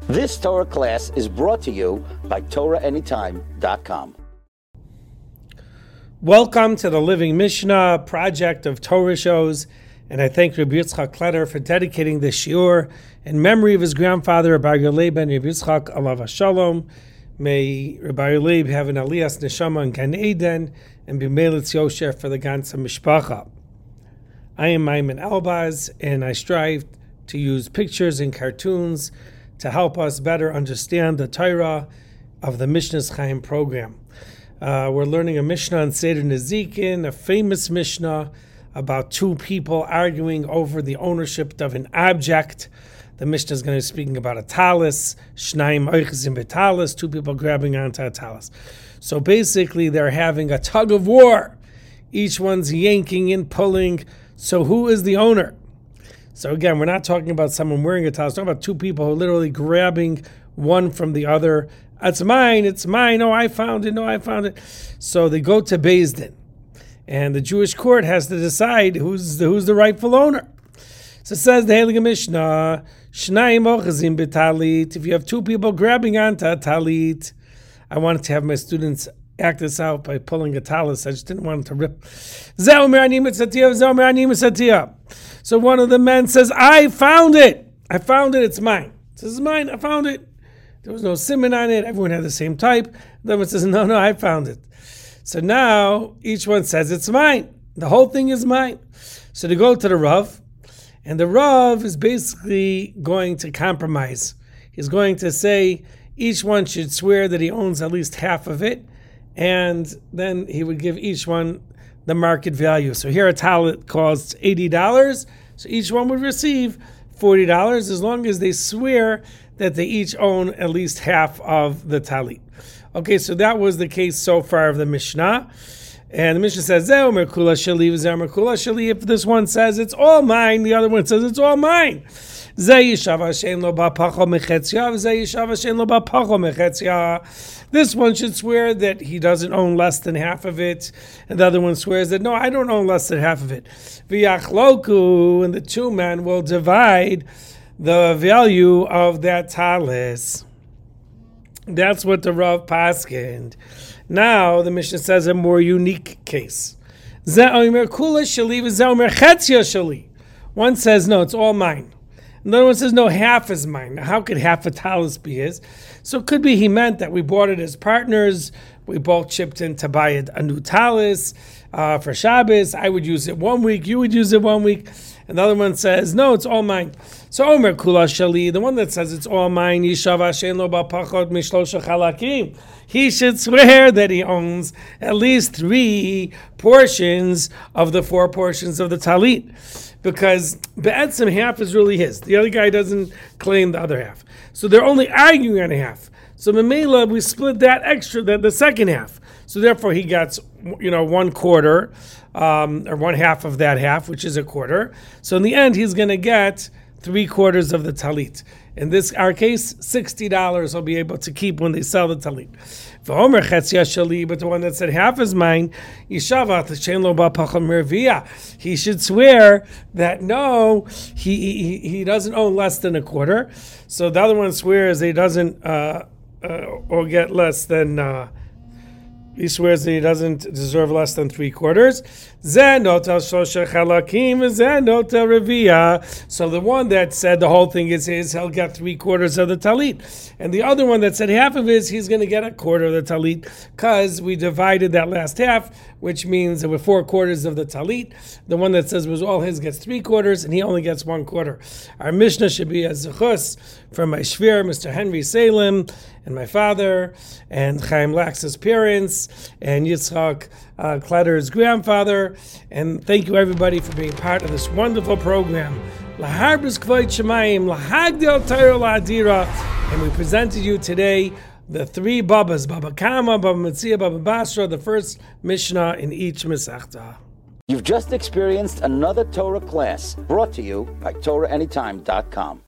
This Torah class is brought to you by TorahAnytime.com. Welcome to the Living Mishnah project of Torah shows, and I thank Rabbi Yitzchak Kletter for dedicating this shiur in memory of his grandfather, Rabbi Yolei ben Rabbi Yitzchak Alav HaShalom. May Rabbi Yolei have an Aliyas Neshama in Gan Eden and be Melitz Yosher for the Ganze Mishpacha. I am Maimon Albaz, and I strive to use pictures and cartoons to help us better understand the Torah of the Mishnah's Chaim program. We're learning a Mishnah on Seder Nezikin, a famous Mishnah about two people arguing over the ownership of an object. The Mishnah is going to be speaking about a talis, Shnaim Oichzim Betalis, two people grabbing onto a talis. So basically they're having a tug of war. Each one's yanking and pulling. So who is the owner? So again, we're not talking about someone wearing a talis. We're talking about two people who are literally grabbing one from the other. It's mine. Oh, I found it. No, I found it. So they go to Beis Din, and the Jewish court has to decide who's the rightful owner. So it says the Heilige Mishnah, Shnayim ochazim betalit. If you have two people grabbing onto a talit, I wanted to have my students act this out by pulling a talis. I just didn't want them to rip. So one of the men says, I found it. It's mine. This is mine. I found it. There was no siman on it. Everyone had the same type. The other one says, no, I found it. So now each one says it's mine. The whole thing is mine. So they go to the Rav, and the Rav is basically going to compromise. He's going to say each one should swear that he owns at least half of it, and then he would give each one the market value. So here a talit costs $80, so each one would receive $40 as long as they swear that they each own at least half of the talit. Okay, so that was the case so far of the Mishnah. And the Mishnah says, if this one says it's all mine, the other one says it's all mine. This one should swear that he doesn't own less than half of it, and the other one swears that no, I don't own less than half of it. And the two men will divide the value of that talis. That's what the Rav paskined. Now the Mishnah says a more unique case. One says, no, it's all mine. Another one says, no, half is mine. Now, how could half a talis be his? So it could be he meant that we bought it as partners. We both chipped in to buy a new talis for Shabbos. I would use it 1 week. You would use it 1 week. And the other one says, no, it's all mine. So Omer Kula Shali, the one that says it's all mine, he should swear that he owns at least 3 portions of the 4 portions of the talit. Because Be'etzim half is really his. The other guy doesn't claim the other half. So they're only arguing on a half. So Memela, we split that extra, the second half. So therefore he gets, 1 quarter, or 1/2 of that half, which is a quarter. So in the end, he's going to get 3/4 of the talit. In our case, $60 he'll be able to keep when they sell the talit. But the one that said half is mine, he should swear that no, he doesn't own less than a quarter. So the other one swears that he doesn't or get less than. He swears that he doesn't deserve less than 3/4. So the one that said the whole thing is his, he'll get 3/4 of the talit. And the other one that said half of his, he's going to get 1/4 of the talit, because we divided that last half, which means there were 4/4 of the talit. The one that says was all his gets 3/4, and he only gets 1/4. Our Mishnah should be a zechus from my shvir, Mr. Henry Salem, and my father, and Chaim Lax's parents, and Yitzchak Kletter's grandfather. And thank you everybody for being part of this wonderful program. Laharbis Kvoit Shemayim, Lahagdil Torah La'adira. And we presented you today the 3 Babas, Baba Kama, Baba Metzia, Baba Basra, the first Mishnah in each Masechta. You've just experienced another Torah class brought to you by TorahAnytime.com.